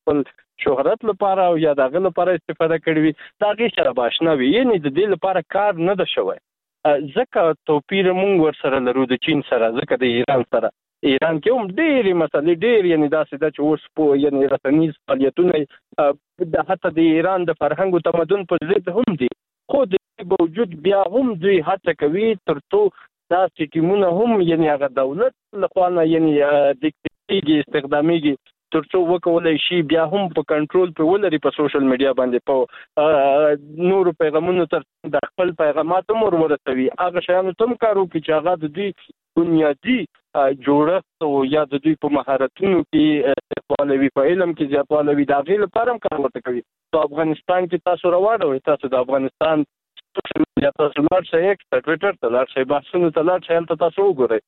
خپل شهرت لپاره او یا دغه لپاره استفاده کړې وي د هغې سره به اشنا وي. یعنې د دې لپاره کار نه ده شوی. ځکه توپیر موږ ورسره لرو د چین سره، ځکه د ایران سره ایران کې هم ډېرې مسلې ډېر یعنې داسې ده چې اوس په یعنې رسنیز فعالیتونه د حتی د ایران د فرهنګ او تمدن پر ضد هم دي، خو د دې باوجود بیا هم دوی هڅه کوي تر څو داسې ټیمونه هم یعنې هغه دولت لخوا نه یعنې دیکتیږي استخدامیږي تر څو وکولای شي بیا هم په کنټرول په ولري په سوشل میډیا باندې په نورو پیغامونو تر د خپل پیغامات هم ورسوي. هغه شیانو ته هم کار وکړي چې هغه د دوی بنیادي جوړښت او یا د دوی په مهارتونو کې زیاتوالی وي، په علم کې زیاتوالی وي، د هغې لپاره هم کار ورته کوي. په افغانستان کې تاسو راواړوئ، تاسو د افغانستان یا تاسو لاړ شئ ایکس ته ټویټر ته لاړ شئ، بحثونو ته لاړ شئ، هلته تاسو وګورئ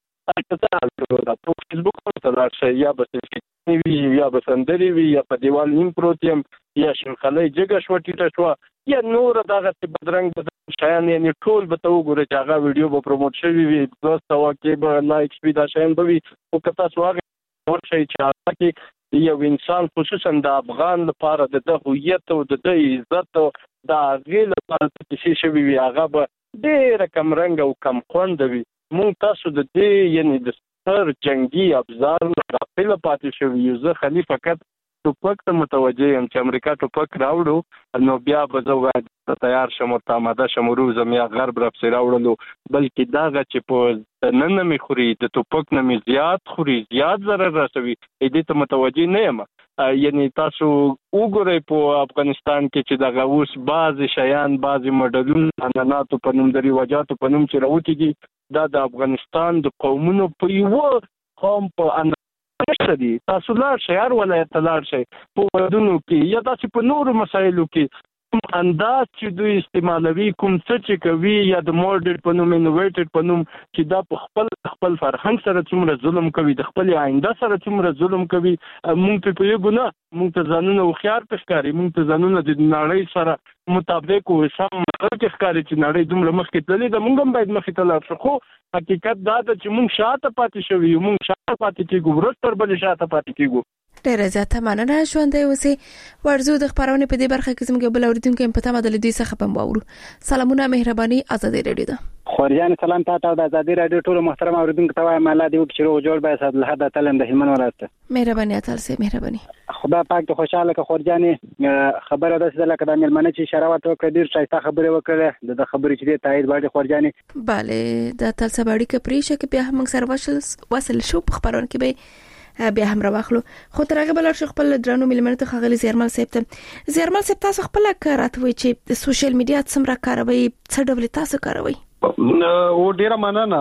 په فیسبوک ته لاړ شئ، یا به وي یا به سندرې وي یا په دیوال نیم پروت یم یا شلخلۍ جګه شوه ټیټه شوه یا نوره دغسې بدرنګ شیان، یعنې ټول به ته وګورئ چې هغه ویډیو به پروموټ شوي وي، 200 کې به لایکس وي، دا شیان به وي. خو که تاسو هغې ورشئ چې هغه کې یو انسان خصوصا د افغان لپاره د ده هویت او د ده عزت او د هغې لپاره څه کیسې شوي وي، هغه به ډېره کمرنګه او کم خونده وي. موږ تاسو د دې یعنې د ستر جنګي ابزار غافله پاتې شوي یو. زه خالي فقط ټوپک ته متوجه یم چې امریکا ټوپک راوړو نو بیا به زه باید تیار شم ورته آماده شم وروځم یا غرب راپسې راوړلو، بلکې دغه چې په دننه مې خوري د ټوپک نه مې زیات خوري، زیات ضرر رسوي، دې ته متوجه نه یم. یعنې تاسو وګورئ په افغانستان کې چې دغه اوس بعضې شیان بعضې مډلونه عنعناتو په نوم د رواجاتو په نوم چې راوتي دي، دا د افغانستان د قومونو په یوه قوم په نشته دي. تاسو لاړ شئ هر ولایت ته لاړ شئ په ودونو کې یا داسې په نورو مسایلو کې کوم انداز چې دوی استعمالوي، کوم څه چې کوي یا د موډل په نوم انوویټډ په نوم چې دا په خپل فرهنګ سره څومره ظلم کوي، د خپل آینده سره څومره ظلم کوي. موږ په پوهېږو نه، موږ ته ځانونه هوښیار په ښکاري، موږ ته ځانونه د نړۍ سره مطابق او سم مغل ښکاري چې نړۍ دومره مخکې تللې ده، موږ هم باید مخکې ته لاړ شو. خو حقیقت دا ده چې موږ شاته پاتې شوي یو، موږ شاته پاتې کېږو، ورځ تر بلې شاته پاتې کېږو. ډیره زیاته مننه. ژوندی اوسئ. ورزو د خبرونې په دې برخه کې زموږ بل اوریدونکو هم په تمه د دوی څخه پم واورو. سلامونه، مهرباني، ازادي رادیو ده. خورجان سلام تاسو د ازادي رادیو ټول محترم اوریدونکو ته وایم الله دې وکړي چې جوړ به صد له حد تلم د هلمند ولایت. مهرباني تاسو، مهرباني. خدا پاک ته خوشاله که خورجان خبره ده چې لکه د ملمنه چې اشاره وکړه ډیر شایسته خبره وکړه د خبرې چې تایید باندې خورجان. bale د تاسو باندې کې پریشه کې بیا هم سره وصل شو په خبرونه کې به بیا هم راوخلو. خو تر هغه بل شو خپل درنو ملمنه ته خغلی زیرمل سپته زیرمل سپته تاسو خپل کاراتوي چې د سوشل میډیا څومره کاروي، څه ډول تاسو کاروي؟ او ډیره مننه.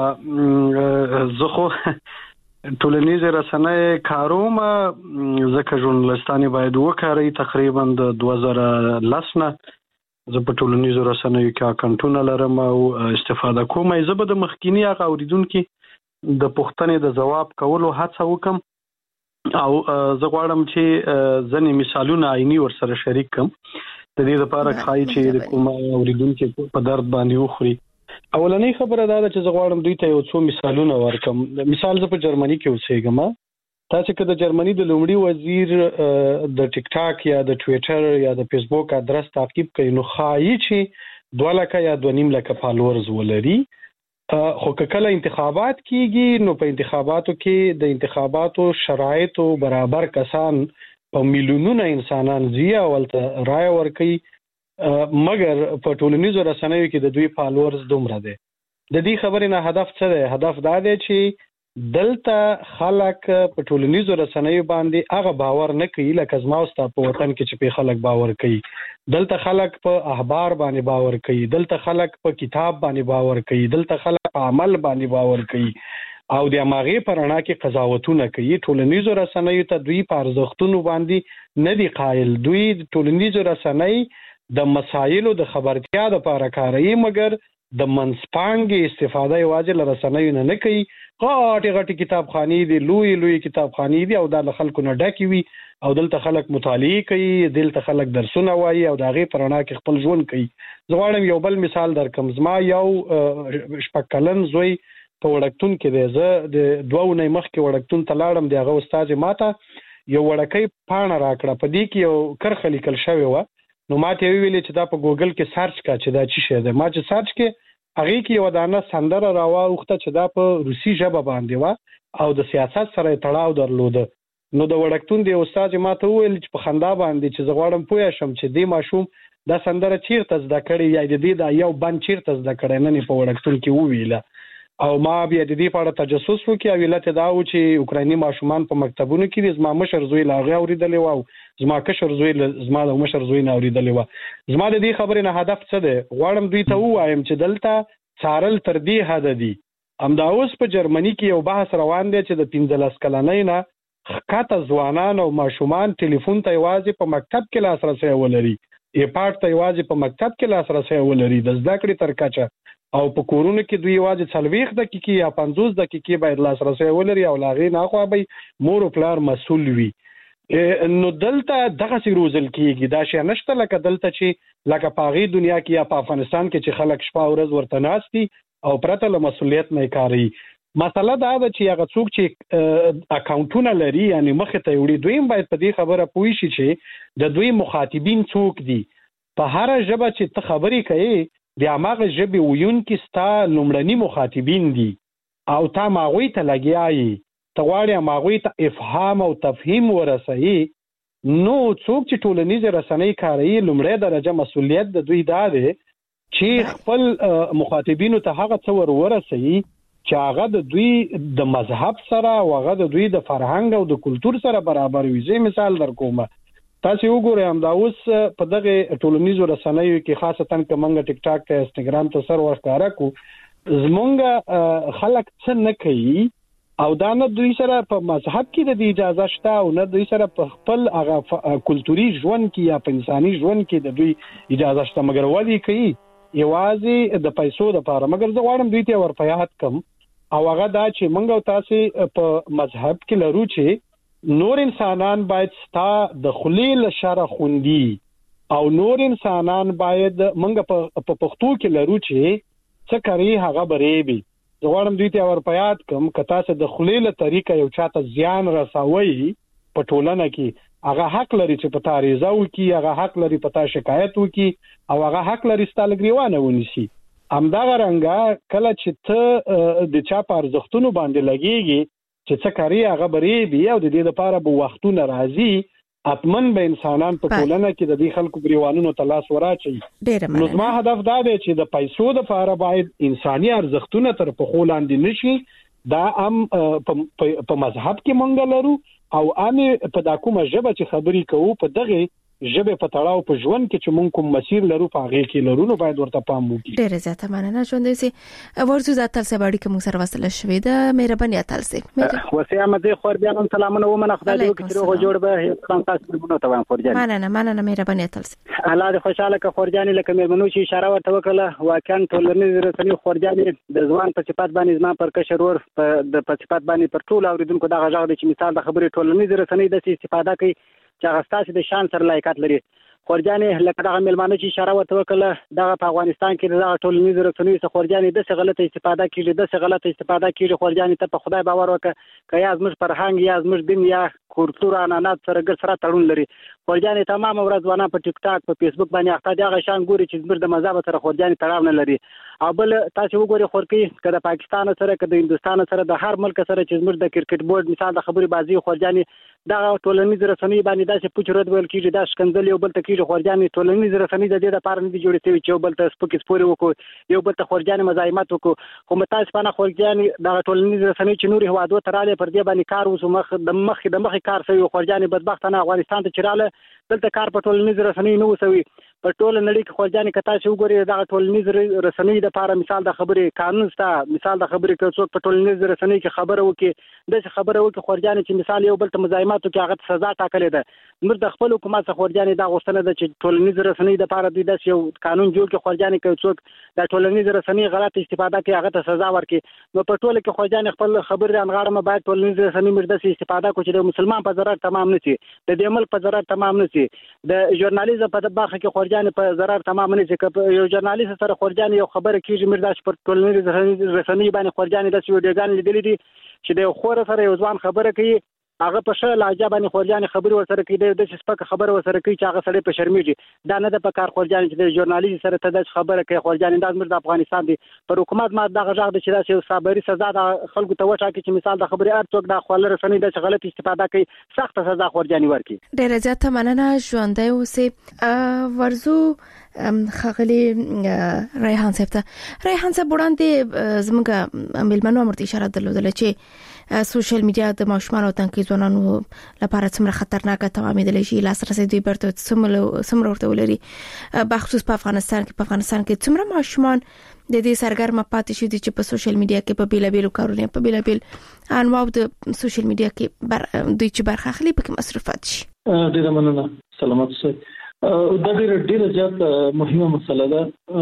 زه خو ټولنیز رسنۍ کاروم، ځکه ژورنالستان باید وکاري. تقریبا د 2010 نه زه په ټولنیزو رسنیو کې اکاونټونه لرم او استفاده کوم. زه به د مخکینی هغه اوریدونکو د پوښتنې د جواب کولو هڅه وکم او زه غواړم چې ځینې مثالونه عیني ورسره شریک کړم د دې لپاره چې د کوم اوریدونکو په درد باندې وخوري. اولنۍ خبره دا ده چې زه غواړم دوی ته یو څو مثالونه ورکم. مثال زه په جرمني کې اوسېږم. تاسو که د جرمني د لومړي وزیر د ټیک ټاک یا د ټویټر یا د فیسبوک ادرس تعقیب کړئ نو ښایي چې 2 لکه یا 2.5 لکه فالوورز ولري. خو که کله انتخابات کیږي نو په انتخاباتو کې د انتخاباتو شرایطو برابر کسان په میلیونونو انسانان زی اولته رائے ورکوي، مګر په ټولنیزو رسنیو کې د دوی فالوورز دومره دي. د دې خبرې نه هدف څه دی؟ هدف دا دی چې دلته خلک په ټولنیزو رسنیو باندې هغه باور نه کوي لکه زما او ستا په وطن کې چې په خلک باور کوي. دلته خلک په اخبار باندې باور کوي، دلته خلک په کتاب باندې باور کوي، دلته خلک په عمل باندې باور کوي او د هغې په رڼا کې قضاوتونه کوي. ټولنیزو رسنیو ته دوی په ارزښتونو باندې نه دي قایل. دوی ټولنیزو رسنۍ د مسایلو د خبرتیا لپاره کاروي، مګر د منځپانګې استفاده یوازې له رسنیو نه کوي. غټې کتابخانې دي، لوی کتابخانې دي او دا له خلکو نه ډکې وي او دلته خلک مطالعه کوي، دلته خلک درسونه وایي او د هغې په رڼا کې خپل ژوند کوي. زه غواړم یو بل مثال درکړم. زما یو 6 کلن زوی په وړکتون کې دی. زه د 2 اونۍ مخکې وړکتون ته لاړم. د هغه استاد ماته یو وړکۍ پاڼه راکړه په دې کې یو کرښه لیکل شوې و نو ما ته ویلې چې دا په ګوګل کې سرچ کا چې دا څه شی دی ما چې سرچ کې هغه کې یو دانه سندره راوخته چې دا په روسي ژبه باندې و او د سیاست سره تړاو درلود نو د وړکتون دی استاد ما ته ویل چې په خندا باندې چې زه غواړم پوه شم چې دې ماشوم دا سندره چیرته زده کړې یا د دې دا یو بند چیرته زده کړې نه په وړکتون کې وویله او ما بیا د دې په اړه تجسس وکړ او ویلته دا و چې اوکرایني ماشومان په مکتبونو کې زما مشر زوی لاغه اوریدلې و او زما کشر زوی زما د مشر زوی نه اوریدلې و زما د دې خبرې نه هدف څه دی غواړم دوی ته وایم چې دلته څارل تر دې حد دي همدا اوس په جرمني کې یو بحث روان دی چې د 15 کلنۍ نه خاطه ځوانان او ماشومان ټلیفون ته یوازې په مکتب کې لاسرسي ولري ایپارټ ته یوازې په مکتب کې لاسرسي ولري د زده کړې تر کچه او په کورونو کې دوی یوازې 40 دقیقې یا 50 دقیقې باید لاسرسي ولري او لاغې نه خو به مور او پلار مسؤل وي نو دلته دغه سی روزل کېږي دا شی نشته لکه دلته چې لکه پاغي دنیا کې یا په افغانستان کې چې خلک شپه ورځ ورته ناشتي او پرته له مسؤلیت نه کاری مسله دا ده چې هغه څوک چې اکاونټونه لري یعنی مخ ته وړي دوی باید په دې خبره پوه شي چې د دوی مخاطبین څوک دي په هر ژبه چې ته خبرې کوي د هغه ژبې ویونکي ستا لومړني مخاطبین دي او تا ماغوی ته لګیایي ته غواړې ماغوی ته افهام او تفهیم ورسوي نو څوک چې ټولنیز رسنۍ کاروي لومړی درجه مسؤلیت د دوی دا دی چې خپل مخاطبینو ته هغه څه ورسوي چې هغه د دوی د مذهب سره او هغه د دوی د فرهنګ او د کلچر سره برابر وي زه مثال درکوم تاسو وګورئ همدا اوس په دغه ټولنیزو رسنیو کې خاصتا کومنګ ټیک ټاک ته انستګرام ته سر ورکاره کو زمونږ خلک څه نه کوي او دا نه دوی سره په مذهب کې د اجازه شته او نه دوی سره په خپل هغه کلتوري ژوند کې یا په انساني ژوند کې د دوی اجازه شته مګر ولي کوي یوازې د پیسو لپاره مګر زه غواړم دوی ته ورپیات کم او هغه دا چې موږ تاسو په مذهب کې لرو چې نور انسانان باید ستا د خلیل شر خوندي او نور انسانان باید موږ په پښتو کې لرو چې څه کوي هغه بریبي زه غواړم دوی ته ورپیات کم کته څه د خلیل طریقه یو چاته زیان رسوي په ټولنه کې هغه حق لري چې په تاریزه وکي هغه حق لري په تا شکایت وکي او هغه حق لري ستل غریوانه ونیسي همدغه رنګه کله چې ته د چا په ارزښتونو باندې لګيږي چې څه کوي هغه بریبي او د دې لپاره به وختونه راځي اتمن به انسانان په ټولنه کې د دې خلکو غریوانونو تلاش وراچي نو زما هدف دا دی چې د پیسو لپاره باید انساني ارزښتونه تر پخو لاندې نشي دا په مذهب کې مونږ لرو او امه په دا کومه ژبه چې خبرې کوو په دغه ژبه په تړاو په ژوند کې چې مونږ کوم مسیر لرو په هغه کې لرو نو باید ورته پام وکړو ډېر زیاته مننه ژوند سي ورزو ذات تل سباړي کوم سره وصل شوې ده مهرباني تل سي وسه احمد خور بیا هم سلامونه ومنه خدای دې وکړي روغ جوړ به خپل تاسو په ته وان خورجان مننه مهرباني تل سي الله دې خوشاله ک خورجان لکه مېرمنو چې اشاره ورته وکړه واقعا ټولنیز رسنۍ خورجان د ځوان په صفات باندې زما پر کشر ور د په صفات باندې پر ټول اوریدونکو دغه ځای چې مثال د خبرې ټولنیز رسنۍ د استفاده کوي چې هغه ستاسو د شان سره لایقات لري خورجانې لکه دغه ملمانه چې اشاره ورته وکړه دغه په افغانستان کې دغه ټولنیز رسنۍ څخه خورجانې د څه غلطه استفاده کیږي خورجانې ته په خدای باور وکړه که یا زموږ فرهنګ یا زموږ دین یا کلتور عنعنات سره ګر سره تړون لري خورجانې تمام ورځ ونه په ټیک ټاک په فیسبوک باندې اخته دغه شان ګوري چې زموږ د مذهب سره خورجانې تړاو نه لري او بل تاسو وګورئ خورکی کله پاکستان سره کله هندستان سره د هر ملک سره چې زموږ د کرکټ بورډ مثال د خبري بازي خورجانې دغه ټولنیز رسنۍ باندې داسې پوچرد ویل کیږي دا شکنځل یو بل ته کیږي خورجانې ټولنیز رسنۍ د دې لپاره نه دي جوړې شوی چې یو بل ته سپکې سپوري وکړو یو بل ته خورجانې مزاحمت وکړو خو متاسف نه خورجانې دغه ټولنیز رسنۍ چې نور هوادو تراله پر دې باندې کار وسو مخ د مخ کار کوي خورجانې بدبختانه افغانستان ته چراله دلته کار په ټولنیز رسنۍ نه وسوي په ټول نړۍ کې خورجانې کتا چې وګوري دغه ټولنیز رسنۍ د لپاره مثال د خبرې قانون ستا مثال د خبرې کې څوک په ټولنیز رسنۍ کې خبره وکړي د خبره وکړي خورجانې چې مثال یو بل ته مزاحمت وکړي هغه سزا ټاکلې ده موږ د خپل حکومت څخه خورجانې دا غوښتنه ده چې ټولنیز رسنۍ د لپاره دوی د یو قانون جوړ کړي خورجانې کوي څوک د ټولنیز رسنۍ غلط استفاده کوي هغه ته سزا ورکړي نو په ټول کې خورجانې خپل خبرې انغاړم باید ټولنیز رسنۍ موږ د استفاده کوو چې د مسلمان په ضرر تمام نه شي د دې ملک په ضرر تمام نه شي د ژورنالیزم په برخه کې خورجانې په ضرر تمام نه شي که یو ژورنالیست سره خورجانې یو خبره کیږي موږ د پر ټولنیز رسنۍ باندې خورجانې د ویډیوګان لیدلې دي چې د خور سره یو ځوان خبره کوي هغه په ښه لهجه باندې خورجانې خبرې ورسره کوي، د سپکه خبره ورسره کوي چې هغه سړی په شرمېږي. دا نه ده په کار خورجانې چې د ژورنالیزم سره ته داسې خبره کوي. خورجانې دا زموږ د افغانستان دی، پر حکومت ما دغه غږ دی چې داسې یو صابري سزا د خلکو ته وټاکي چې مثال د خبرې هر څوک د خواله رسنۍ داسې غلط استفاده کوي، سخته سزا خورجانې ورکړي. ډېره زیاته مننه. ژوندی اوسئ. ورزو خغلی ریحان صاحب ته ریحان صاحب وړاندې زموږ ملمنو امر اشاره درلودله چې سوشل میډیا د ماشومان او تنکي ځوانانو لپاره څومره خطرناکه توامېدلی شي، لاسرسي دوی برته څومره ورته ولري، بخصوص په افغانستان کې څومره ماشومان د دې سرګرمه پاتې شي چې په سوشل میډیا کې په بیلابیلو کارونو په بیلابیل انواع د سوشل میډیا کې دوی چې برخه اخلي پکې مصرفات شي. ډیره مننه. سلامات اوسئ. دا ډیره زیات مهمه مسله ده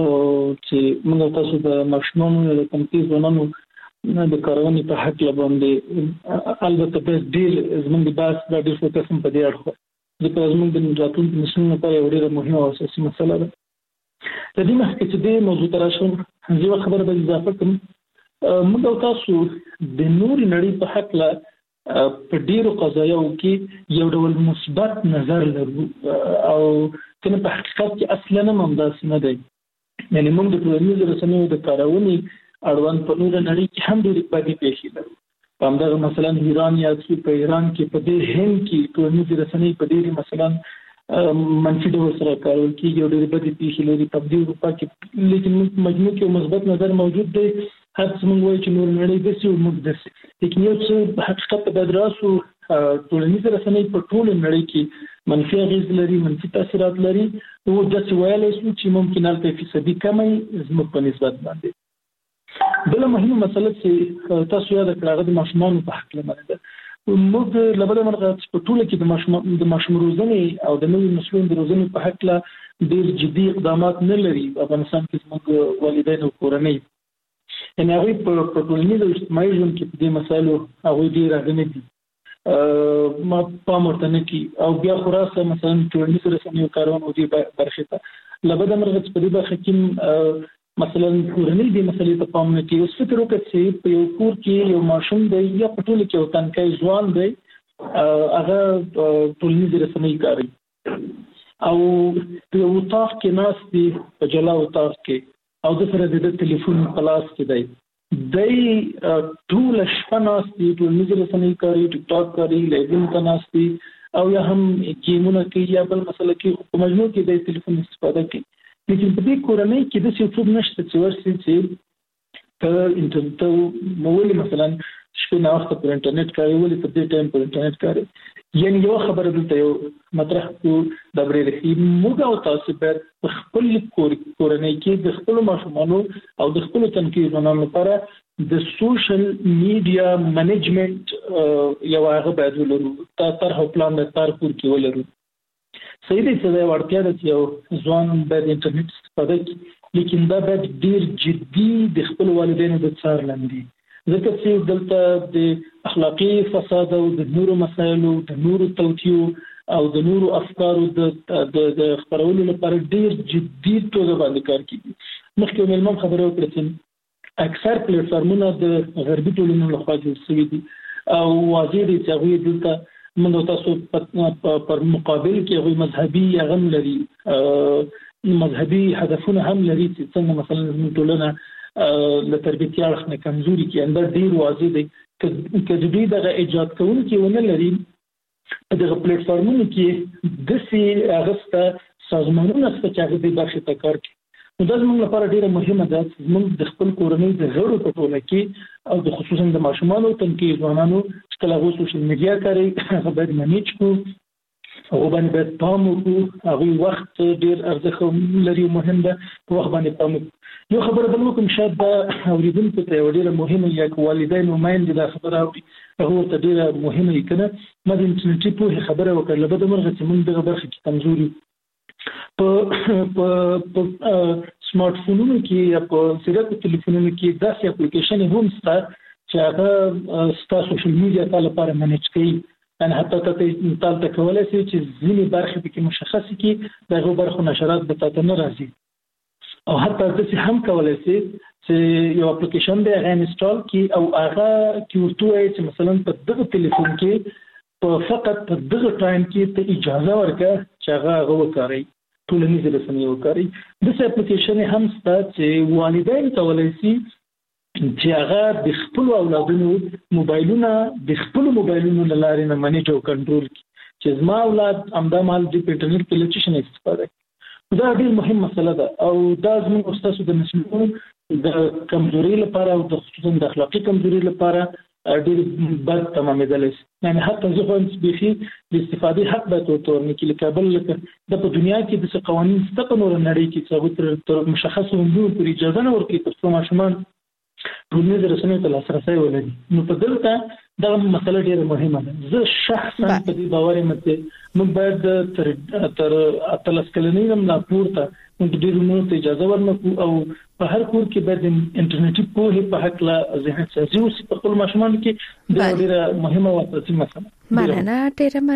چې موږ تاسو د ماشومانو د تنکي ځوانانو د کارونې په حق باندې البته به ډیر زموږ د بحث د ډیر فوکس په دې اړه ځکه زموږ د راتلونکي نسلونو لپاره یو ډیره مهمه او اساسي مسله ده. د دې مخکې چې د موضوع ته راشم یو خبره به اضافه کړم. موږ تاسو د نوري نړۍ په حق لا په ډیرو قضایاو کې یو ډول مثبت نظر لرو او کنه په حقیقت کې اصلا هم داسې نه دی. یعنی موږ د ټولنیزو رسنیو د کارونې اړوند په نور نړۍ کې هم ډېرې بدې پیښې لرو. په همدغه مثلا ایران یا په ایران کې په دې هند کې ټولنیزې رسنۍ په ډېرې مثلا منفي ډول سره کارول کېږي او ډېرې بدې پیښې لري. په دې اروپا کې لیکن مجموع کې مثبت نظر موجود دی. هر څه موږ وایو چې نور نړۍ داسې او موږ داسې، لیکن یو څه حقیقت په دراسو ټولنیزې رسنۍ په ټول نړۍ کې منفي اغېز لري، منفي تاثیرات لري او داسې ویلی شو چې ممکن هلته فیصدي کمی زموږ په نسبت باندې. بله مهمه مسله چې تاسو یاده کړه هغه د ماشومانو په حق باندې ده. موږ له بده مرغه په ټوله کې د ماشوم روزنې او د نوي نسلونو د روزنې په حق ډېر جدي اقدامات نه لري. په افغانستان کې زموږ والدین او کورنۍ یعنی هغوی په ټولنیز او اجتماعي ژوند کې په دې مسایلو هغوی ډېر اغېزمن دي، ما پام ورته نه کوي او بیا خو راسه مثلا ټولنیزو رسنیو کارونه دې برخې ته له بده مرغه په دې برخه کې مثلا کورنۍ دې مسلې ته پام نه کوي. اوس فکر وکړه چې په یو کور کې یو ماشوم دی یا په ټوله کې یو تنکی ځوان دی هغه ټولنیزې رسنۍ کاروي او په یو اتاق کې ناست دی، په جلا اتاق کې او د سره د ټلیفون په لاس کې دی ټول شپه ناست دي، ټولنیزې رسنۍ کاري، ټیک ټاک کاري، لایوونه ته ناست دي او یا هم ګیمونه کوي یا بل مسله کې په مجموع کې د ټلیفون استفاده کوي. لیکن په دې کورنۍ کې داسې څوک نشته چې ورسي چې ته انټرنیټ مولي مثلا شپې ناوخته پر انټرنیټ کاري ولې په دې ټایم پر انټرنیټ کاري. یعنی یو خبره دلته یو مطرح کو د بریلې موږ او تاسو باید په خپل کورنۍ کې د خپل ماشومانو او د خپل تنکي ځوانانو لپاره د سوشل میډیا منیجمنت یو هغه باید ولرو، طرح او پلان د کار کور کې ولرو. صحیح دی چې دا وړتیا ده چې یو ځوان باید انټرنیټ استفاده کړي، لیکن دا باید ډیر جدي د خپل والدینو د څار لاندې ځکه چې دلته د اخلاقي فساد او د نورو مسایلو د نورو توطیو او د نورو افکارو د خپرولو لپاره ډیر جدي توګه باندې کار کیږي. مخکې مې خبره وکړه چې اکثر پلیټ فارمونه د غربي ټولنو لخوا جوړ شوي دي او واضح دي چې هغوی دلته موږ تاسو پر مقابل کې هغوی مذهبي هم لري، مذهبي هدفونه هم لري چې څنګه مثلا زموږ ټولنه له تربیتي اړخ نه کمزوري کې اندر ډیر واضح دی که دوی دغه ایجاد کوونکي ونه لري په دغه پلیټ فارمونو کې داسې هغه سازمانونه شته چې هغه دې برخې ته کار کوي. نو دا زموږ لپاره ډیره مهمه ده چې موږ د خپل کورنۍ د غړو په ټوله کې او د خصوصا د ماشومانو تنکي ځوانانو چې کله هغوی سوشل میډیا کاروي هغه باید منیج کړو، هغه باندې باید پام وکړو، هغوی وخت ډیر ارزښت لري او مهم ده په وخت باندې پام وکړو. یو خبره بل وکم شاید دا اوریدونکو ته یو ډیره مهمه یا والدین او میندې دا خبره اوري هغه ته ډیره مهمه کنه. ما د انټرنیټي پوهې خبره وکړه له بده مرغه چې موږ دغه برخه کې کمزوري په سمارټ فونونو کې یا په سیرت ټلیفونونو کې داسې اپلیکیشن هم شته چې هغه ستاسو سوشل میډیا ته لپاره منیج کوي. ان حتی ته کولای شي چې ځینې برخې پکې مشخص کړي دغه برخو نشرات به تاسو نه راځي او حتی تاسو هم کولای شئ چې یو اپلیکیشن دی هغه انسټال کړئ او هغه کې ورته وایي چې مثلا په دغه ټلیفون کې په فقط په دغه ټایم کې ته اجازه ورکړه چې هغه وکړي ټولنیز رسنۍ وکړي. د اپلیکیشن هم ستا چې والدین کولای شي چې هغه د خپل اولادونو موبایلونه د خپل موبایلونو لارې نه منیج او کنټرول کړي چې زما اولاد همدا مال د انټرنیټ په لچشن استفاده کوي. دا ډېر مهم مسله ده او دا زموږ استاسو د نسلونو د کمزوري لپاره او د خصوصا د اخلاقي کمزوري لپاره ډېر بد تمامېدلی شي. یعنې حتی زه خو هم بیخي د استفادې حق باید ورته ورنکړي لکه بل لکه د په دنیا کې داسې قوانین شته په نوره نړۍ کې چې هغوی تر مشخصو عمرونو پورې اجازه نه ورکوي تر څو ماشومان ټولنیز رسنیو ته لاسرسی ولري. نو په دلته دغه مسله ډېره مهمه ده. زه شخصا په دې باور یم چې موږ باید تر 18 کلنۍ نه لا پورته موږ ډېرو نورو ته اجازه ورنکړو او په هر کور کې باید انټرنیټي پوهې په هکله ذهن سازي وشي په خپلو ماشومانو کې. دا ډېره مهمه او اساسي مسله. مننه، ډېره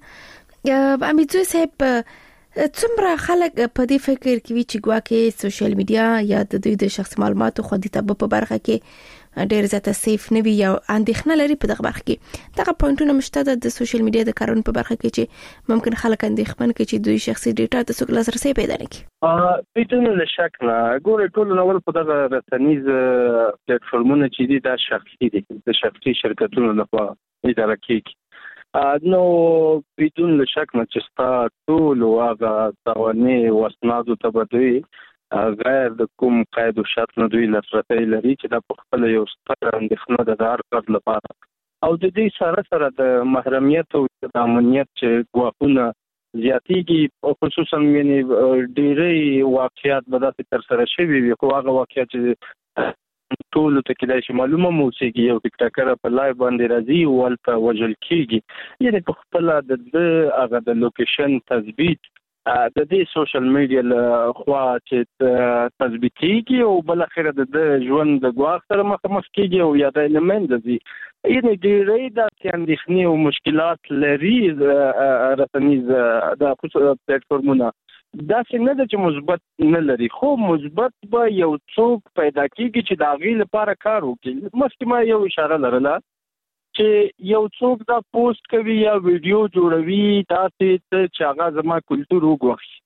مننه. امیدزوی صاحب، څومره خلک په دې فکر کوي چې ګواکې سوشل میډیا یا د دوی د شخصي معلوماتو خوندیتوب په برخه کې ډېر زیاته سیف نه وي یا اندېښنه لري په دغه برخه کې؟ دغه پوینټونه مشته د سوشل میډیا د کارونې په برخه کې چې ممکن خلک اندېښمن کړي چې دوی شخصي ډیټا ته څوک لاسرسي پیدا نه کړي. بدون شک نه، ګوره ټول نو په دغه رسنیز پلیټفارمونو چې دي دا شخصي دي، د شخصي شرکتونو لخوا اداره کیږي. نو بدون شک نه چې ستا ټول هغه توانې او اسنادو ته به دوی غیر د کوم قید او شرط نه دوی لاسرسی لري چې دا په خپل یو ستر اندېښنه ده د هر فرد لپاره. او د دې سره سره د محرمیت او د امنیت چې ګواښونه زیاتېږي، خصوصا یعنې ډېری واقعیات به داسې ترسره شوي وي خو هغه واقعیات چې ټول ته کېدای شي معلومه موسیقي یو ټیک ټاکر په لایو باندې راځي او ولته وجل کیږي، یعنی په خپل د هغه د لوکیشن تثبیت د دې سوشل میډیا له خوا چې تثبیتېږي او بل اخر د ژوند د ګواښ سره مخامخ کیږي او یا د المنځ دي. یعنی ډېرې د اندېښنې او مشکلات لري رسنیز د پلیټفارمونه. دا څنګه ده چې مثبت نه لري، خو مثبت به یو څوک پیدا کیږي چې د هغې لپاره کار وکړي. مخکې ما یو اشاره لرله چې یو څوک دا پوسټ کوي یا ویډیو جوړوي داسې چې هغه زما کلتور وګواښي.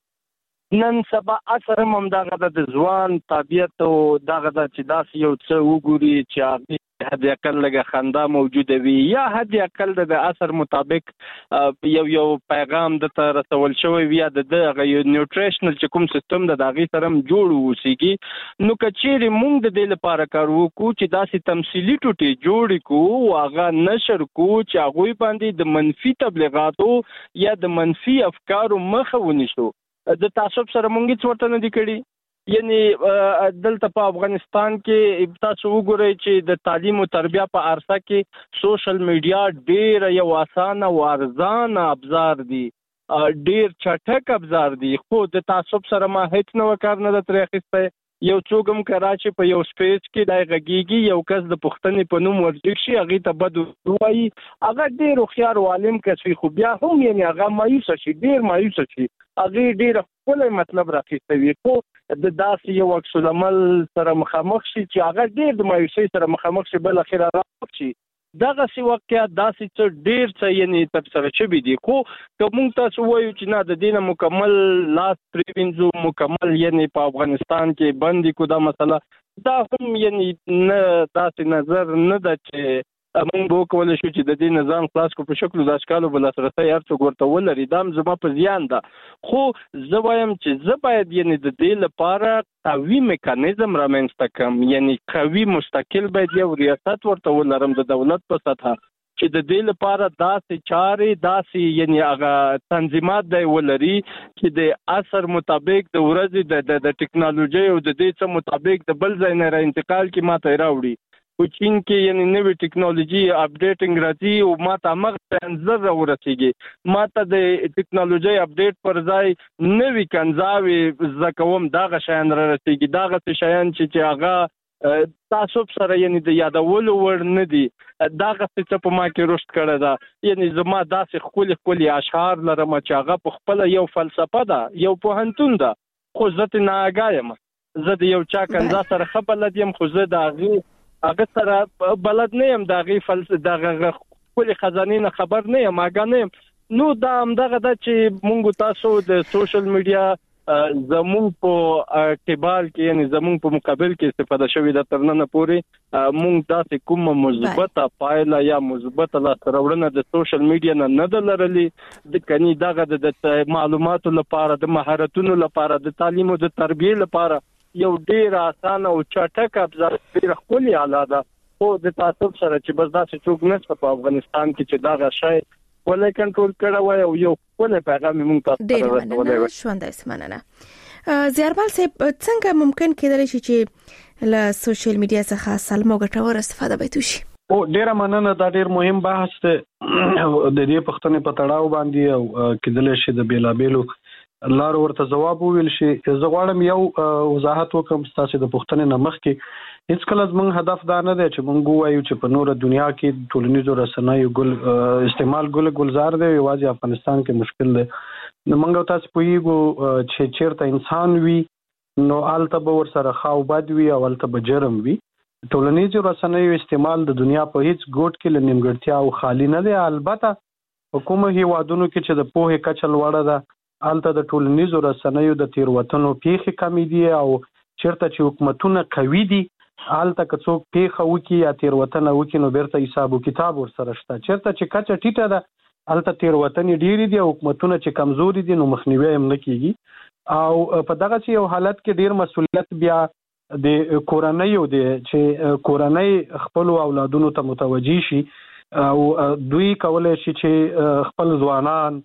نن سبا اثر هم دغه د ځوان طبیعت او دغه د چې داسې یو څه وګوري چې هغه حد اقل لګه خندا موجوده وي یا حد اقل د اثر مطابق یو پیغام د ته رسول شوی وي یا د یو نیوټریشنل چې کوم سیستم د هغې سره هم جوړ اوسېږي. نو که چیرې موږ د دې لپاره کار وکړو چې داسې تمثیلي ټوټې جوړې کړو او هغه نشر کړو چې هغوی باندې د منفي تبلیغاتو یا د منفي افکارو مخه ونیسو. د تعصب سره موږ هیڅ ورته نه دي کړي. یعنی دلته په افغانستان کې تاسو وګورئ چې د تعلیم او تربیه په عرصه کې سوشل میډیا ډېر یو اسانه او ارزانه ابزار دی، ډېر چټک ابزار دی، خو د تعصب سره ما هیڅ نو کار نه ترې اخیستی. یو څوک هم کراچي په یو سپیس کې دای غږیږي، یو کس د پښتنې په نوم ورجګ شي هغې ته بد وایي، هغه ډېر هوښیار او عالم کس وي خو بیا هم یعنې هغه مایوسه شي، ډېر مایوسه شي، هغې ډېره ښکلی مطلب راخیستی خو د داسې یو عکس العمل سره مخامخ شي چې هغه ډېر د مایوسۍ سره مخامخ شي، بالاخره راوخت شي. دغسې واقعیات داسې څه ډېر څه یعنې ترسره شوي دي. خو که موږ تاسو وایو چې نه د دې نه مکمل لاس پرې وینځو، مکمل یعنې په افغانستان کې بندي کړو دا مسله، دا هم یعنې نه داسې نظر نه ده چې موږ به وکولی شو چې د دې نظام خلاص کړو په شکلو د اشکالو به لاسرسی هر څوک ورته ولري. دا هم زما په زیان ده. خو زه وایم چې زه باید یعنې د دې لپاره قوي میکانیزم رامنځته کړم، یعنې قوي مستقل باید یو ریاست ورته ولرم د دولت په سطحه چې د دې لپاره داسې چارې داسې یعنې هغه تنظیمات دی ولري چې د عصر مطابق د ورځې د ټکنالوژۍ او د دې څه مطابق د بل ځای نه را انتقال کې ماته راوړي. په چین کې یعنې نوې ټکنالوژي اپډیټنګ راځي او ماته همغه انځر راورسېږي، ماته د ټکنالوژۍ اپډیټ پر ځای نوې کنځاوې زده کوم دغه شیان را رسېږي، دغسې شیان چې هغه تعصب سره یعنې د یادولو وړ نه دي. دغسې څه په ما کې رشد کړی ده. یعنې زما داسې ښکلي ښکلي اشعار لرم چې هغه په خپله یو فلسفه ده، یو پوهنتون ده، خو زه ترې ناآګاه یم. زه د یو چا کنځا سره ښه بلد یم خو زه د هغه سره بلد نه یم، د هغې دغه خپل خزانه نه خبر نه یم اګانم نو دا همدغه د چې مونږ تاسو د سوشل میډیا زمون په اعتبار کې یعنی زمون په مقابل کې استفاده شوې د ترننه پوري مونږ تاسو کومه مثبته پایله یا مثبته لاسته د سوشل میډیا نه دلرلې د کني دغه د معلوماتو لپاره د مهارتونو لپاره د تعلیم او د تربیه لپاره یو ډیر اسانه او چټک ابزار ډیر خولي اعلی او د تاسو سره چې بس دا څه څوک نشته په افغانستان کې چې دغه شی ولې کنټرول کړه وای او یو ولې پیغام مونږ تاسو ته ورسولای شوند اسمنه زیارمل صاحب څنګه ممکن کېدلی شي چې له سوشل میډیا څخه سالمه ګټوره استفاده وکړي شي او ډیره مننه دا ډیر مهم بحث دی د دې پښتنې په تړاو باندې او کېدلی شي د بیلابېلو لار ورته جواب ویل شي زه غواړم یو وضاحت وکم تاسو د پښتنې نمخ کې هیڅ کله زموږ هدف دا نه دی چې موږ وایو چې په نور دنیا کې ټولنیزو رسنیو استعمال ګلزار دی واځي افغانستان کې مشکل دی نو موږ تاسو پوهیږو چې چیرته انسان وي نو آلته به ور سره خاو بد وي او آلته به جرم وي ټولنیزو رسنیو استعمال د دنیا په هیڅ ګوټ کې لنیمګړتیا او خالی نه دی البته حکومت هیوادونو کې چې د پوهې کچه لوړه ده آلته د ټولنیزو رسنیو د تیروتنو پیښې کمی دي او چیرته چې حکومتونه قوي دي آلته که څوک پیښه وکي یا تیروتنه وکي نو بیرته حساب او کتاب ورسره شته چیرته چې کچه ټیټه ده آلته تیروتنې ډېرې دي او حکومتونه چې کمزوري دي نو مخنیوي هم نه کیږي او په دغه یو حالت کې ډېر مسؤلیت بیا د کورنۍ دی چې کورنۍ خپل اولادونو ته متوجي شي او دوی کولای شي چې خپل ځوانان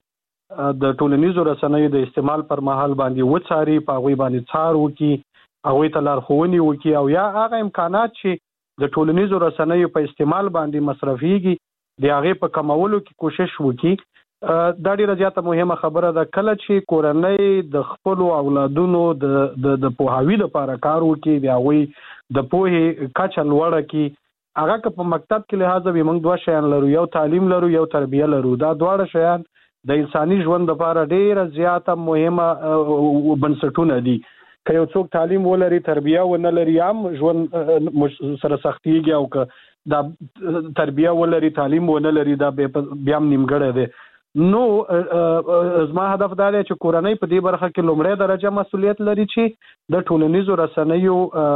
د ټولنیزو رسنیو د استعمال پر مهال باندې وڅاري په هغوی باندې څار وکي هغوی ته لارښوونې وکړي او یا هغه امکانات چې د ټولنیزو رسنیو په استعمال باندې مصرفيږي د هغې په کمولو کې کوشش وکړي دا ډیره زیاته مهمه خبره ده کله چې کورنۍ د خپل اولادونو د پوهاوي لپاره کار وکړي د هغوی د پوهې کچه لوړه کړي هغه که په مکتب کې لحاظه به موږ دوه شیان لرو یو تعلیم لرو یو تربیه لرو دا دواړه شیان د انساني ژوند لپاره ډیره زیاته مهمه بنسټونه دي که یو څوک تعلیم ولري تربیه ونه لري هم ژوند سره سختيږي او که دا تربیه ولري تعلیم ونه لري دا بیا هم نیمګړی دی نو زما هدف دا دی چې کورنۍ په دې برخه کې لومړی درجه مسؤلیت لري چې د ټولنیزو رسنیو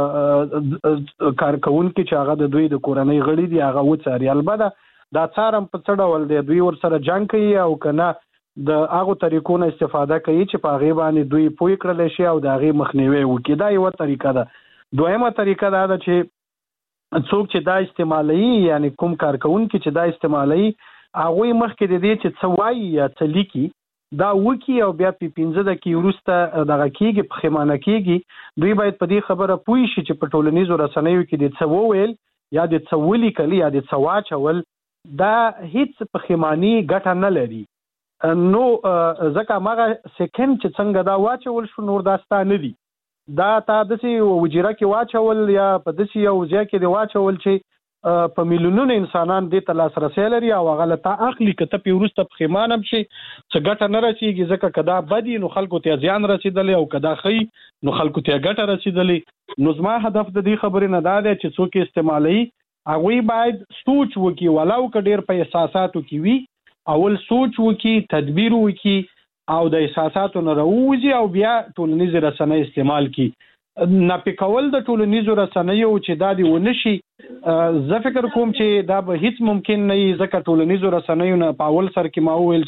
کارکونکي چې هغه د دوی د کورنۍ غړي دي هغه وڅاري البته دا څارم په څه ډول دی دوی ورسره جنګ کوي او کنه د هغه طریقو نه استفاده کوي چې په هغه باندې دوی پوي کړل شي او د هغه مخنیوي وکړي دا یو طریقه ده دویمه طریقه دا ده چې څوک چې دا استعمالي یعنی کوم کارکونکي چې دا استعمالي هغه مخکې د دې چې څوای یا څلیکي دا وکی او بیا په 15 دقیقې وروسته دغه کېږي په خمانه کېږي دوی باید په دې خبره پوي شي چې په ټولنیزو رسنیو کې د څوویل یا د څولي کلی یا د څواچول دا هیڅ په خماني ګټه نه لري نو ځکه ماغه سکند چې څنګه دا واچول شو نور داستا نه دي دا تا د سي وجیره کې واچول یا په دسي یو ځای کې دی واچول چې په میلیونونو انسانان د تلاس رسي لري او غلطه اخلي کته پیورسته په خمانم شي چې ګټه نه رسیږي ځکه کدا بدی نو خلکو ته ځان رسیدلی او کدا خي نو خلکو ته ګټه رسیدلی نو زما هدف د دې خبرې نه دا دی چې څوک استعمالي هغه باید سوچ وکي ولو کډیر په احساساتو کې وي اول سوچ وکي تدبیر وکي او د احساساتو نه راوځي او بیا ټولنیز رسنۍ استعمال کی ناپیکول د ټولنیزو رسنیو چې دا دی ونشي زه فکر کوم چې دا به هیڅ ممکن نه ځکه ټولنیزو رسنیو نه پاول سر کې ما ویل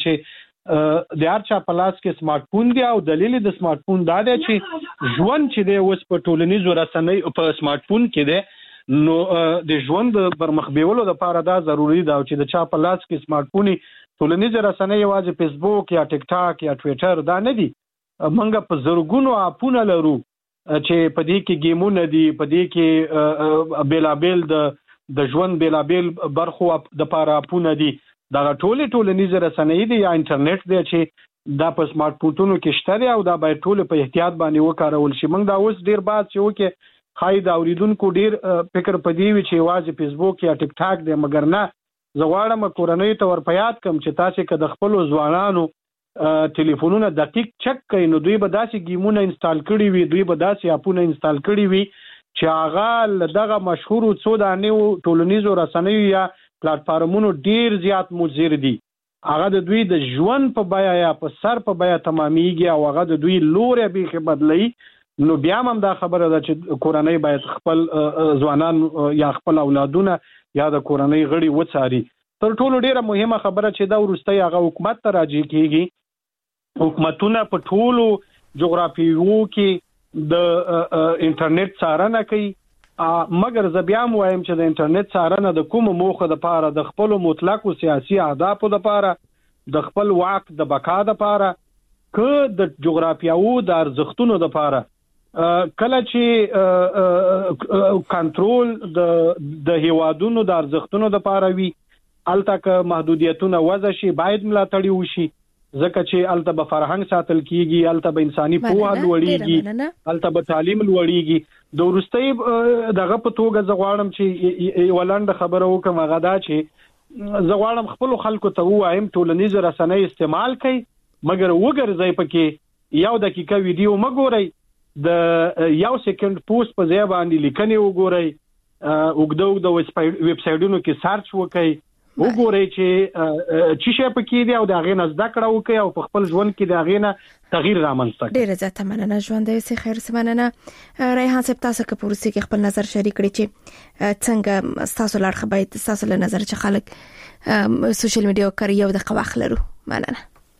چې د هر چا په لاس کې سمارټ فون دی او دلیل د سمارټ فون دا دی چې ژوند چې دی اوس په ټولنیزو رسنیو په سمارټ فون کې دی نو د ژوند پرمخ بیولو لپاره دا ضروری ده چې د چا په لاس کې سمارټ فون ټولنیز رسنۍ یوازې فیسبوک یا ټیک ټاک یا ټویټر دا نه دي منګه په زرګونو اپونه لرو چې په دې کې گیمونه دي په دې کې بیلابل د ژوند بیلابل برخو د لپاره اپونه دي دا ټولنیز رسنۍ دي یا انټرنیټ دی چې دا په سمارټ فونونو کې شته او دا باید ټول په احتیاط باندې وکارول شي موږ دا اوس ډیر بات چې وکي خای دا اوریدونکو ډیر فکر پدې وی چې واځي فیسبوک یا ټیک ټاک دی مګر نه زغواړم کورنۍ ته ورپیات کم چې تاسو که د خپل ځوانانو ټلیفونونه دقیق چک کړئ نو دوی به داسې گیمونه انسټال کړي وي دوی به داسې اپونه انسټال کړي وي چې هغه دغه مشهور څو دانه ټولنیزو رسنیو یا پلیټفارمونو ډیر زیات مضر دي. هغه د دوی د ژوند په بیا یا په سر په بیا تمامېږي او هغه د دوی لوري به بدلی. نو بیا هم دا خبره ده چې کورنۍ باید خپل ځوانان یا خپل اولادونه یا د کورنۍ غړي وڅاري. تر ټولو ډیره مهمه خبره چې دا ورسته هغه حکومت ته راځي کیږي. حکومتونه په ټولو جغرافیو کې د انټرنیټ څارنه کوي، مګر زه بیا وایم چې د انټرنیټ څارنه د کوم موخه د پاره د خپل مطلق سیاسي اهدافو د پاره د خپل واک د بقا د پاره که د جغرافیاو د ارزښتونو د پاره کله چې کنټرول د هیوادونو د ارزښتونو د پاره وي الته که محدودیتونه وضع شي باید ملاتړ وشي، ځکه چې الته به فرهنګ ساتل کیږي، الته به انساني پوهه لوړیږي، الته به تعلیم لوړیږي. د ورستۍ دغه په توګه زه غواړم چې ولنډ خبره وکم هغه دا چې زه غواړم خپل خلکو ته وایم ټولنیز رسنۍ استعمال کړئ، مګر وګرځئ پکې 1 دقیقه ویډیو مګورئ، د 1 سکند پوسټ په ځای باندې لیکنې وګورئ، وګدو ویب سایټونو کې سرچ وکړئ، وګورئ چې شي پکې دی او د غې نه زده کړه وکړي او په خپل ژوند کې د غې نه تغییر رامنځته کړي. ډیره زیاته مننه ژوند دې خیر سمننه. ریحان صاحب تاسو که پورسي کې خپل نظر شریک کړئ چې څنګه تاسو لار خبرې تاسو له نظر چې خلک سوشل میډیا کوي او د قواخ لرو. مننه.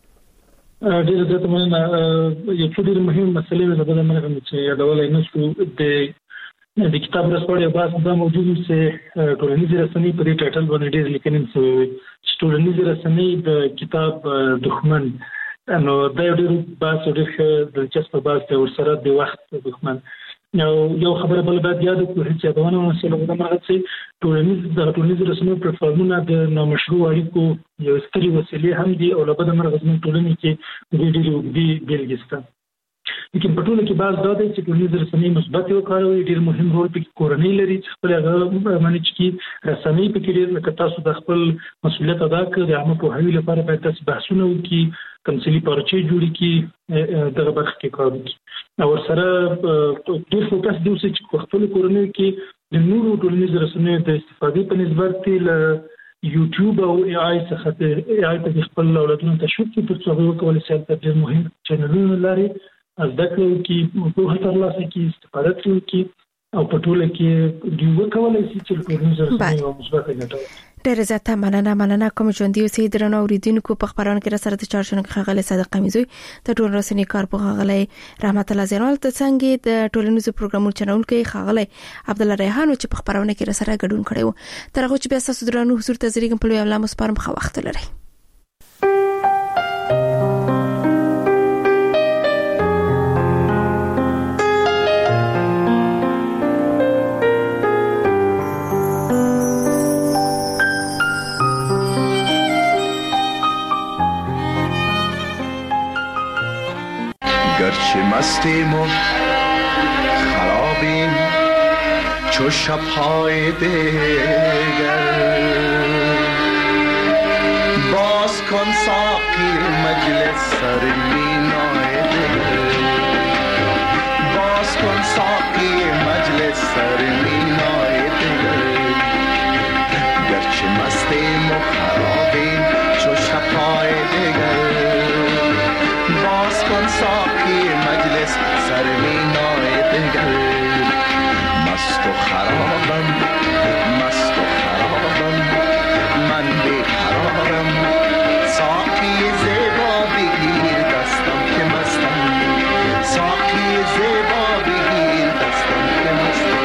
ډیره زیاته مننه. یو څه ډیر مهم مسلې ده د مننه چې یادولای نشو د کتاب رسپړې باز دا موجود چې ټولنیز رسنۍ په دې ټایټل باندې ډېر لیکنې شوی چې ټولنیز رسنۍ د کتاب دښمن، نو دا ډېر باز ډېر دلچسپ باز ته ورسره د وخت دښمن. یو خبره بل باید یاد کړو چې دا ونه مسله ده مرغه چې ټولنیز رسنۍ پلیټفارمونه د نامشروع اړیکو یو ستري وسیلې هم دي او له بده مرغه زموږ ټولنې کې ډېرې بیلګې شته. لیکن په ټولو کې باز دا دی چې ټولنیز رسنۍ مثبت وکاروي، ډېر مهم رول پکې کورنۍ لري چې خپل هغه مانج کې رسنۍ پکې ډېر لکه تاسو د خپل مسؤلیت ادا کړئ، د عامه پوهاوي لپاره باید تاسو بحثونه وکړي، تمثيلي پارچې جوړ کړي، دغه برخه کې کار وکړي او ورسره ډېر فوکس دی چې په خپل کورنۍ کې د نورو ټولنیز رسنیو د استفادې په نسبت له یوټیوب او AI څخه د AI په خپل اولادونو تشویق کړي تر څو هغه کولای شي چې ډېر مهم چینلونه لري زده کړو کې په ترلاسه کې استفاده کوي او په ټوله کې دی وکولای شي چې ټولنیز رسنۍ مثبت ګټه. ډېر زیاته مننه کوم ژوندۍ اوسې درنو اوریدونکو په خبرونه کې را سره د چارشنو کې غلې صادق قمیزوي د ټول رسنۍ کار په غلې رحمت الله زیرال ته څنګه د ټولنیزو پروګرامونو چنل کې غلې عبد الله ریحان چې په خبرونه کې را سره ګډون کړو. ترغه چې بیا تاسو درنو حضور ته زریګم په لوی الله مسپارم خو وخت لري. گرچه مستیم و خرابیم چو شب‌های دیگر باز کن ساقی مجلس سر مینای دیگر باز کن ساقی مجلس سر مینای دیگر گرچه مستیم و خرابیم چو شب‌های دیگر باز کن ساقی مجلس سر مینای دیگر مست و خرابم من بی قرارم ساقی زیبا بگیر دستم که مستم ساقی زیبا بگیر دستم که مستم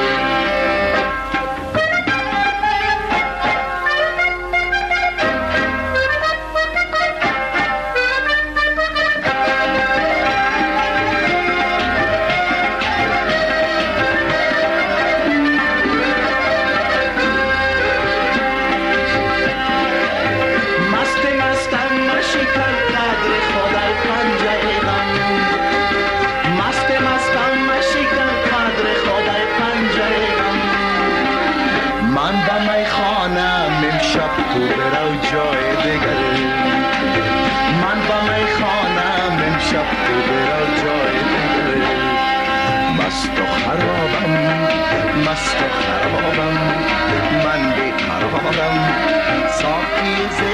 مست و خرابم من بیقرارم ساقی